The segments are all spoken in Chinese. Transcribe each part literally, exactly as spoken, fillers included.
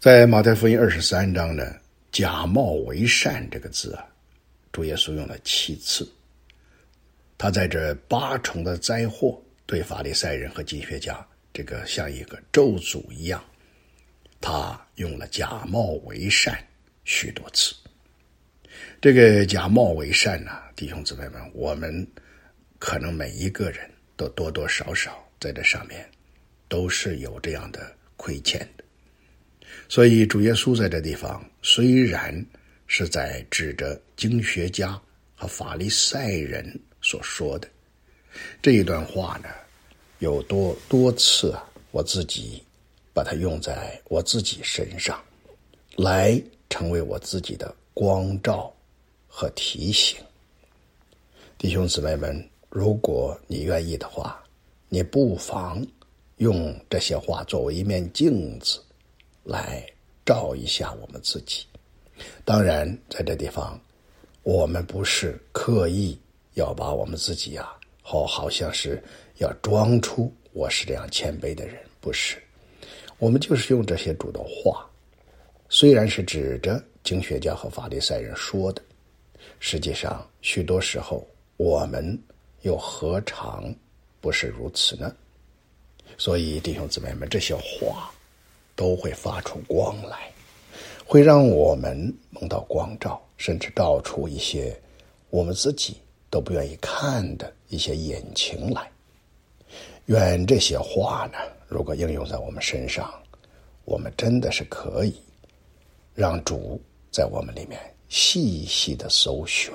在马太福音二十三章呢，假冒为善这个字啊，主耶稣用了七次。他在这八重的灾祸对法利赛人和经学家，这个像一个咒诅一样，他用了假冒为善许多次。这个假冒为善呢、啊，弟兄姊妹们，我们可能每一个人都多多少少在这上面都是有这样的亏欠的。所以主耶稣在这地方虽然是在指着经学家和法利赛人所说的这一段话呢，有多多次啊，我自己把它用在我自己身上，来成为我自己的光照和提醒。弟兄姊妹们，如果你愿意的话，你不妨用这些话作为一面镜子来照一下我们自己。当然在这地方我们不是刻意要把我们自己啊，好好像是要装出我是这样谦卑的人，不是。我们就是用这些主的话，虽然是指着经学家和法利赛人说的，实际上许多时候我们又何尝不是如此呢？所以弟兄姊妹们，这些话都会发出光来，会让我们蒙到光照，甚至照出一些我们自己都不愿意看的一些隐情来。愿这些话呢，如果应用在我们身上，我们真的是可以让主在我们里面细细的搜寻。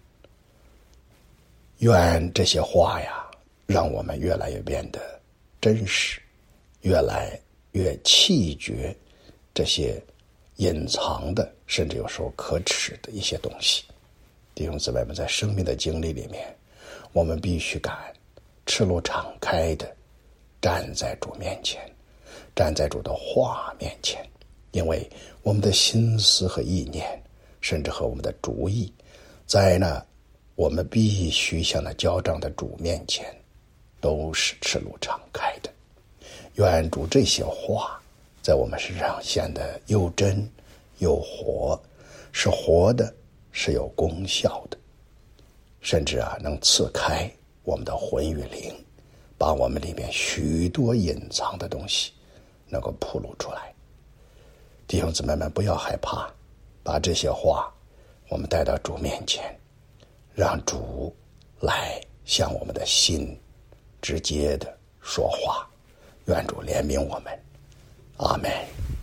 愿这些话呀，让我们越来越变得真实，越来越弃绝这些隐藏的，甚至有时候可耻的一些东西。弟兄姊妹们，在生命的经历里面，我们必须敢赤裸敞开的站在主面前，站在主的话面前，因为我们的心思和意念，甚至和我们的主意，在那我们必须向那交账的主面前都是赤裸敞开的。愿主这些话在我们身上显得又真又活，是活的，是有功效的，甚至啊能刺开我们的魂与灵，把我们里面许多隐藏的东西能够暴露出来。弟兄姊妹们，不要害怕，把这些话我们带到主面前，让主来向我们的心直接的说话。愿主怜悯我们，阿们。